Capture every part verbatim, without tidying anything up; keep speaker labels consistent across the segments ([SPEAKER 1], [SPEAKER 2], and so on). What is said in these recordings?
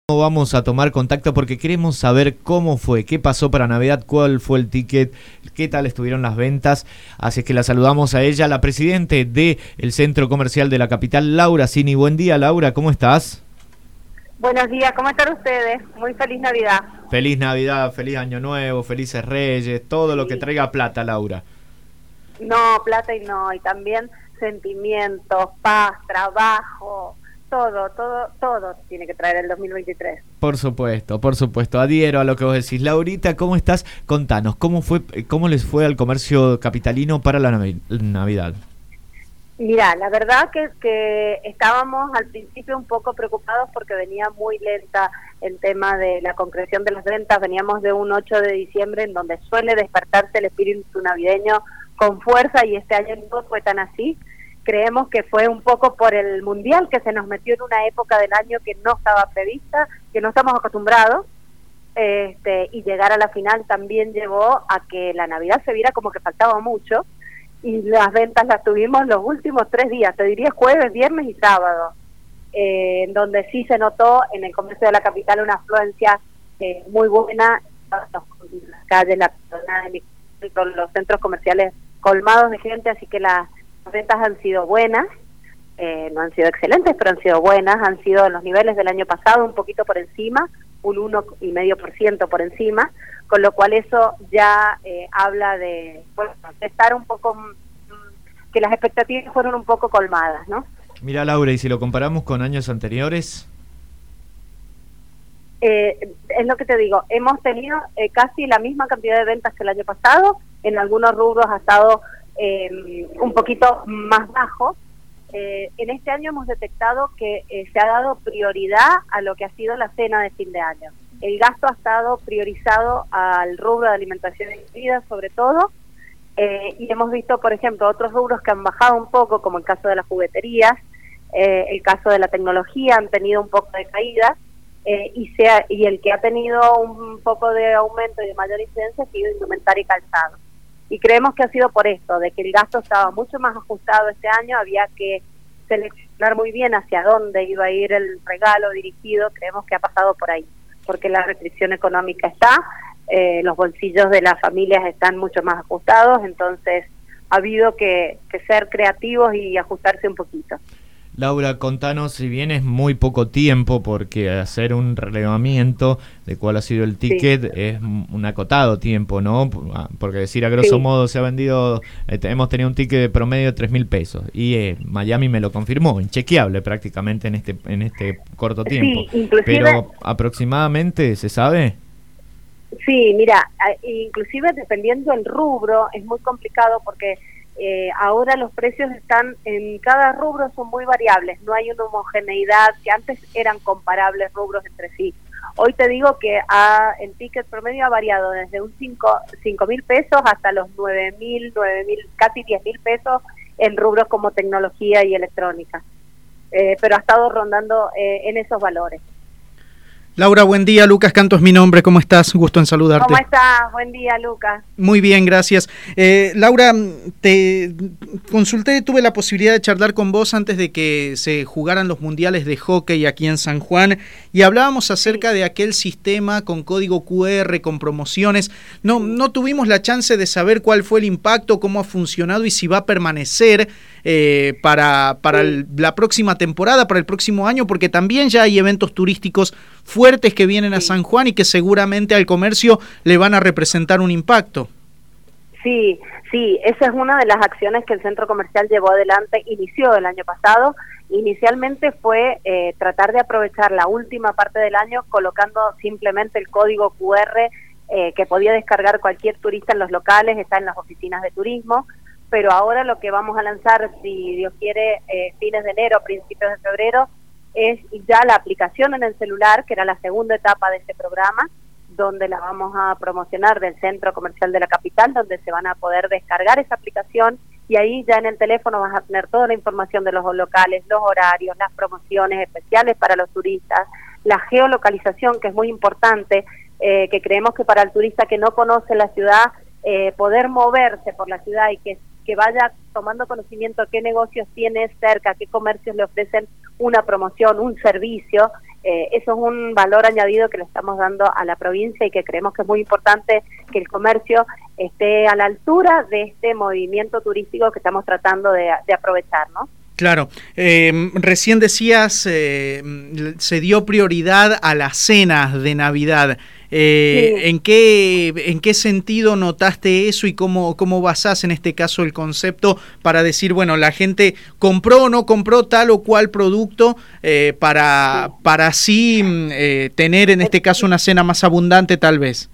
[SPEAKER 1] Vamos a tomar contacto porque queremos saber cómo fue, qué pasó para Navidad, cuál fue el ticket, qué tal estuvieron las ventas. Así es que la saludamos a ella, la presidente del Centro Comercial de la Capital, Laura Cini. Buen día, Laura, ¿cómo estás?
[SPEAKER 2] Buenos días, ¿cómo están ustedes? Muy feliz Navidad.
[SPEAKER 1] Feliz Navidad, feliz Año Nuevo, felices Reyes, todo sí. Lo que traiga plata, Laura.
[SPEAKER 2] No, plata y no, y también sentimientos, paz, trabajo, todo, todo, todo tiene que traer el dos mil veintitrés.
[SPEAKER 1] Por supuesto, por supuesto, adhiero a lo que vos decís. Laurita, ¿cómo estás? Contanos, ¿cómo fue, cómo les fue al comercio capitalino para la Navidad?
[SPEAKER 2] Mira, la verdad que, que estábamos al principio un poco preocupados porque venía muy lenta el tema de la concreción de las ventas. Veníamos de un ocho de diciembre en donde suele despertarse el espíritu navideño con fuerza y este año no fue tan así. Creemos que fue un poco por el mundial que se nos metió en una época del año que no estaba prevista, que no estamos acostumbrados, este, y llegar a la final también llevó a que la Navidad se viera como que faltaba mucho, y las ventas las tuvimos los últimos tres días, te diría jueves, viernes y sábado, eh, en donde sí se notó en el comercio de la capital una afluencia eh, muy buena, en las calles, la, los centros comerciales colmados de gente, así que la Las ventas han sido buenas, eh, no han sido excelentes, pero han sido buenas, han sido en los niveles del año pasado, un poquito por encima, un uno coma cinco por ciento por encima, con lo cual eso ya eh, habla de, bueno, de estar un poco, mmm, que las expectativas fueron un poco colmadas, ¿no?
[SPEAKER 1] Mira, Laura, y si lo comparamos con años anteriores...
[SPEAKER 2] Eh, es lo que te digo, hemos tenido eh, casi la misma cantidad de ventas que el año pasado, en algunos rubros ha estado... Eh, un poquito más bajo. Eh, en este año hemos detectado que eh, se ha dado prioridad a lo que ha sido la cena de fin de año. El gasto ha estado priorizado al rubro de alimentación y bebida, sobre todo, eh, y hemos visto, por ejemplo, otros rubros que han bajado un poco, como el caso de las jugueterías, eh, el caso de la tecnología, han tenido un poco de caída, eh, y, sea, y el que ha tenido un poco de aumento y de mayor incidencia ha sido indumentaria y calzado. Y creemos que ha sido por esto, de que el gasto estaba mucho más ajustado este año, había que seleccionar muy bien hacia dónde iba a ir el regalo dirigido, creemos que ha pasado por ahí, porque la restricción económica está, eh, los bolsillos de las familias están mucho más ajustados, entonces ha habido que, que ser creativos y ajustarse un poquito.
[SPEAKER 1] Laura, contanos, si bien es muy poco tiempo, porque hacer un relevamiento de cuál ha sido el ticket sí. es un acotado tiempo, ¿no? Porque decir a grosso sí. modo se ha vendido, eh, hemos tenido un ticket de promedio de tres mil pesos y eh, Miami me lo confirmó, inchequeable prácticamente en este en este corto tiempo.
[SPEAKER 2] Sí, inclusive,
[SPEAKER 1] pero aproximadamente, ¿se sabe?
[SPEAKER 2] Sí, mira, inclusive dependiendo del rubro es muy complicado porque Eh, ahora los precios están en cada rubro, son muy variables, no hay una homogeneidad, que antes eran comparables rubros entre sí. Hoy te digo que ha, el ticket promedio ha variado desde un cinco mil pesos hasta los nueve mil, nueve mil, casi diez mil pesos en rubros como tecnología y electrónica, eh, pero ha estado rondando eh, en esos valores.
[SPEAKER 3] Laura, buen día. Lucas Canto es mi nombre. ¿Cómo estás? Gusto en saludarte.
[SPEAKER 2] ¿Cómo estás? Buen día, Lucas.
[SPEAKER 3] Muy bien, gracias. Eh, Laura, te consulté, tuve la posibilidad de charlar con vos antes de que se jugaran los mundiales de hockey aquí en San Juan y hablábamos acerca de aquel sistema con código cu erre, con promociones. No, no tuvimos la chance de saber cuál fue el impacto, cómo ha funcionado y si va a permanecer eh, para, para el, la próxima temporada, para el próximo año, porque también ya hay eventos turísticos fuertes que vienen a San Juan y que seguramente al comercio le van a representar un impacto.
[SPEAKER 2] Sí, sí, esa es una de las acciones que el centro comercial llevó adelante, inició el año pasado. Inicialmente fue eh, tratar de aprovechar la última parte del año colocando simplemente el código cu erre eh, que podía descargar cualquier turista en los locales, está en las oficinas de turismo, pero ahora lo que vamos a lanzar, si Dios quiere, eh, fines de enero, principios de febrero, es ya la aplicación en el celular, que era la segunda etapa de este programa, donde la vamos a promocionar del Centro Comercial de la Capital, donde se van a poder descargar esa aplicación y ahí ya en el teléfono vas a tener toda la información de los locales, los horarios, las promociones especiales para los turistas, la geolocalización, que es muy importante, eh, que creemos que para el turista que no conoce la ciudad, eh, poder moverse por la ciudad y que que vaya tomando conocimiento qué negocios tiene cerca, qué comercios le ofrecen una promoción, un servicio. Eh, eso es un valor añadido que le estamos dando a la provincia y que creemos que es muy importante que el comercio esté a la altura de este movimiento turístico que estamos tratando de, de aprovechar, ¿no?
[SPEAKER 3] Claro, eh, recién decías, eh, se dio prioridad a las cenas de Navidad. Eh, sí. ¿en qué, ¿En qué sentido notaste eso y cómo, cómo basás en este caso el concepto para decir, bueno, la gente compró o no compró tal o cual producto eh, para, sí. para así eh, tener en este caso una cena más abundante tal vez?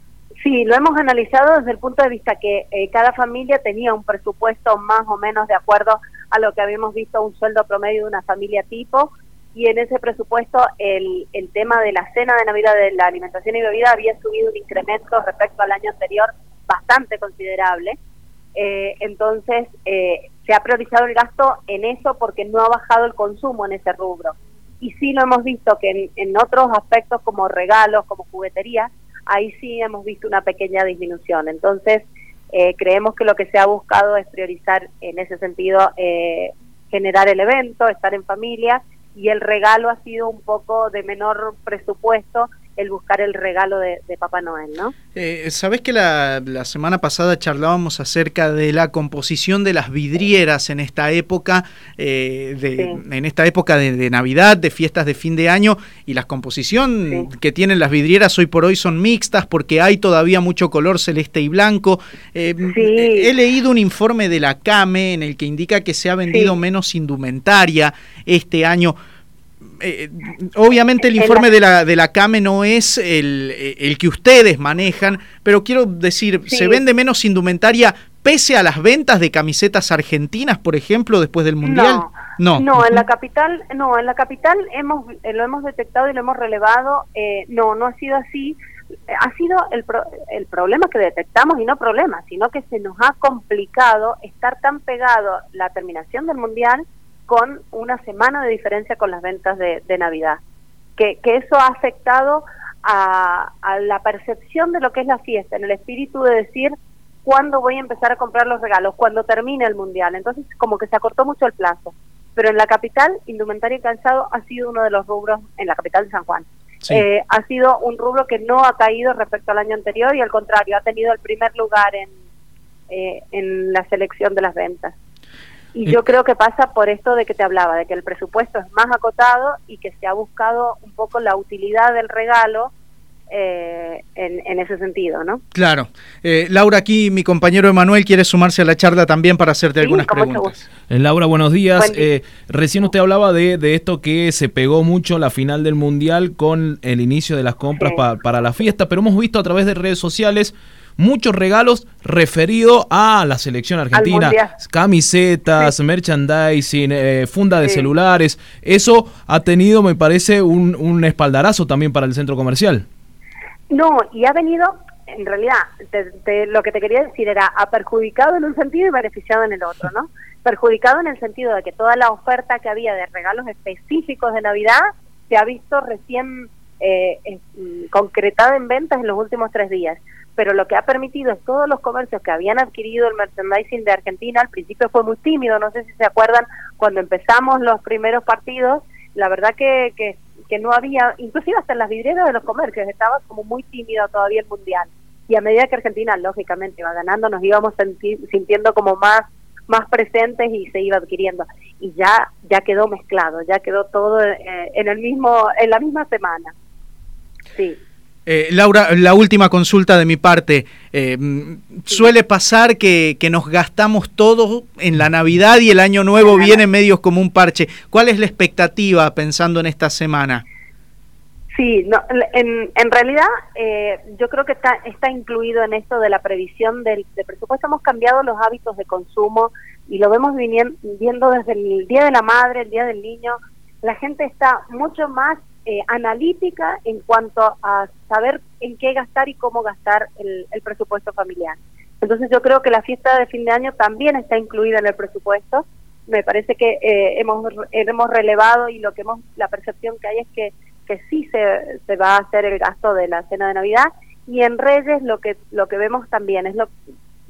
[SPEAKER 2] Sí, lo hemos analizado desde el punto de vista que eh, cada familia tenía un presupuesto más o menos de acuerdo a lo que habíamos visto, un sueldo promedio de una familia tipo, y en ese presupuesto el, el tema de la cena de Navidad, de la alimentación y bebida, había subido un incremento respecto al año anterior bastante considerable. Eh, entonces eh, se ha priorizado el gasto en eso porque no ha bajado el consumo en ese rubro. Y sí lo hemos visto que en, en otros aspectos como regalos, como juguetería, ahí sí hemos visto una pequeña disminución. Entonces eh, creemos que lo que se ha buscado es priorizar en ese sentido, eh, generar el evento, estar en familia, y el regalo ha sido un poco de menor presupuesto, el buscar el regalo de, de Papá Noel, ¿no?
[SPEAKER 3] Eh, ¿Sabés que la, la semana pasada charlábamos acerca de la composición de las vidrieras en esta época, eh, de, sí. en esta época de, de Navidad, de fiestas de fin de año, y la composición sí. que tienen las vidrieras hoy por hoy son mixtas porque hay todavía mucho color celeste y blanco? Eh, sí. He leído un informe de la CAME en el que indica que se ha vendido sí. menos indumentaria este año. Eh, obviamente el informe de la de la CAME no es el, el que ustedes manejan, pero quiero decir, sí. ¿se vende menos indumentaria pese a las ventas de camisetas argentinas, por ejemplo, después del Mundial?
[SPEAKER 2] No, no, no en la capital, no, en la capital hemos eh, lo hemos detectado y lo hemos relevado, eh, no, no ha sido así. Ha sido el, pro, el problema que detectamos, y no problema, sino que se nos ha complicado estar tan pegado la terminación del Mundial con una semana de diferencia con las ventas de, de Navidad, que, que eso ha afectado a, a la percepción de lo que es la fiesta, en el espíritu de decir, ¿cuándo voy a empezar a comprar los regalos? Cuando termine el Mundial. Entonces como que se acortó mucho el plazo, pero en la capital, indumentaria y calzado ha sido uno de los rubros, en la capital de San Juan, sí. eh, ha sido un rubro que no ha caído respecto al año anterior, y al contrario, ha tenido el primer lugar en, eh, en la selección de las ventas. Y yo creo que pasa por esto de que te hablaba, de que el presupuesto es más acotado y que se ha buscado un poco la utilidad del regalo eh, en, en ese sentido, ¿no?
[SPEAKER 3] Claro. Eh, Laura, aquí mi compañero Emanuel quiere sumarse a la charla también para hacerte sí, algunas preguntas.
[SPEAKER 4] Eh, Laura, buenos días.
[SPEAKER 2] Buen día.
[SPEAKER 4] Eh, recién usted hablaba de, de esto que se pegó mucho la final del Mundial con el inicio de las compras sí. pa, para la fiesta, pero hemos visto a través de redes sociales muchos regalos referidos a la selección argentina, camisetas, sí. merchandising, eh, funda de sí. celulares. Eso ha tenido, me parece, un, un espaldarazo también para el centro comercial.
[SPEAKER 2] No, y ha venido, en realidad, te, te, lo que te quería decir era, ha perjudicado en un sentido y beneficiado en el otro, ¿no? Perjudicado en el sentido de que toda la oferta que había de regalos específicos de Navidad se ha visto recién eh, eh, concretada en ventas en los últimos tres días. Pero lo que ha permitido es todos los comercios que habían adquirido el merchandising de Argentina, al principio fue muy tímido, no sé si se acuerdan, cuando empezamos los primeros partidos, la verdad que, que, que no había, inclusive hasta en las vidrieras de los comercios, estaba como muy tímido todavía el Mundial. Y a medida que Argentina, lógicamente, iba ganando, nos íbamos senti- sintiendo como más, más presentes y se iba adquiriendo. Y ya, ya quedó mezclado, ya quedó todo eh, en el mismo, en la misma semana. Sí.
[SPEAKER 3] Eh, Laura, la última consulta de mi parte. Eh, suele pasar que, que nos gastamos todo en la Navidad y el Año Nuevo viene medio como un parche. ¿Cuál es la expectativa pensando en esta semana?
[SPEAKER 2] Sí, no, en, en realidad eh, yo creo que está, está incluido en esto de la previsión del, del presupuesto. Hemos cambiado los hábitos de consumo y lo vemos viniendo, viendo desde el Día de la Madre, el Día del Niño. La gente está mucho más Eh, analítica en cuanto a saber en qué gastar y cómo gastar el, el presupuesto familiar. Entonces yo creo que la fiesta de fin de año también está incluida en el presupuesto. Me parece que eh, hemos hemos relevado y lo que hemos la percepción que hay es que que sí se, se va a hacer el gasto de la cena de Navidad, y en Reyes lo que lo que vemos también es lo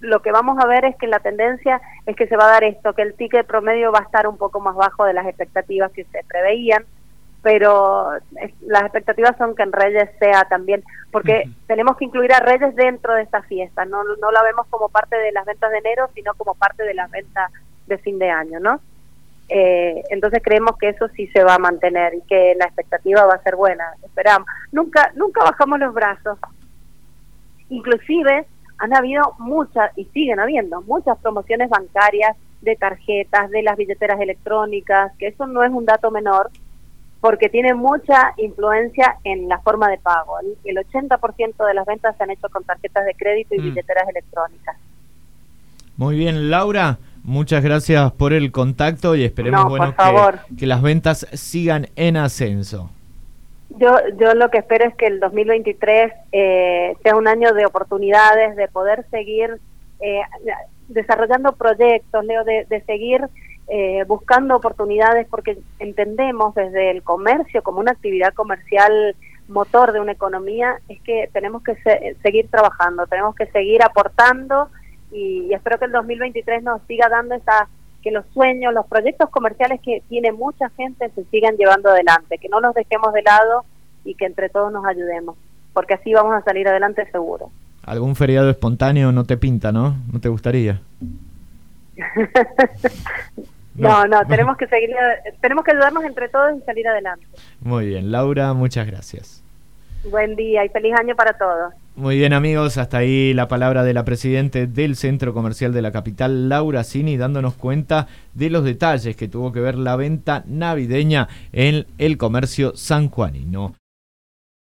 [SPEAKER 2] lo que vamos a ver es que la tendencia es que se va a dar esto, que el ticket promedio va a estar un poco más bajo de las expectativas que se preveían, pero es, las expectativas son que en Reyes sea también, porque uh-huh. tenemos que incluir a Reyes dentro de esta fiesta, no, no la vemos como parte de las ventas de enero, sino como parte de las ventas de fin de año, ¿no? Eh, entonces creemos que eso sí se va a mantener y que la expectativa va a ser buena, esperamos. Nunca, nunca bajamos los brazos, inclusive han habido muchas, y siguen habiendo, muchas promociones bancarias de tarjetas, de las billeteras electrónicas, que eso no es un dato menor, porque tiene mucha influencia en la forma de pago. El, el ochenta por ciento de las ventas se han hecho con tarjetas de crédito y mm. billeteras electrónicas.
[SPEAKER 1] Muy bien, Laura, muchas gracias por el contacto y esperemos
[SPEAKER 2] no,
[SPEAKER 1] bueno, que, que las ventas sigan en ascenso.
[SPEAKER 2] Yo, yo lo que espero es que el dos mil veintitrés eh, sea un año de oportunidades, de poder seguir eh, desarrollando proyectos, Leo, de, de seguir eh, buscando oportunidades, porque entendemos desde el comercio como una actividad comercial motor de una economía, es que tenemos que se, seguir trabajando, tenemos que seguir aportando y, y espero que el dos mil veintitrés nos siga dando esa, que los sueños, los proyectos comerciales que tiene mucha gente se sigan llevando adelante, que no los dejemos de lado y que entre todos nos ayudemos, porque así vamos a salir adelante seguro.
[SPEAKER 1] ¿Algún feriado espontáneo no te pinta, no? ¿No te gustaría?
[SPEAKER 2] no, no, no, tenemos que seguir, tenemos que ayudarnos entre todos y salir adelante.
[SPEAKER 1] Muy bien, Laura, muchas gracias.
[SPEAKER 2] Buen día y feliz año para todos.
[SPEAKER 1] Muy bien, amigos, hasta ahí la palabra de la presidenta del Centro Comercial de la capital, Laura Cini, dándonos cuenta de los detalles que tuvo que ver la venta navideña en el comercio sanjuanino.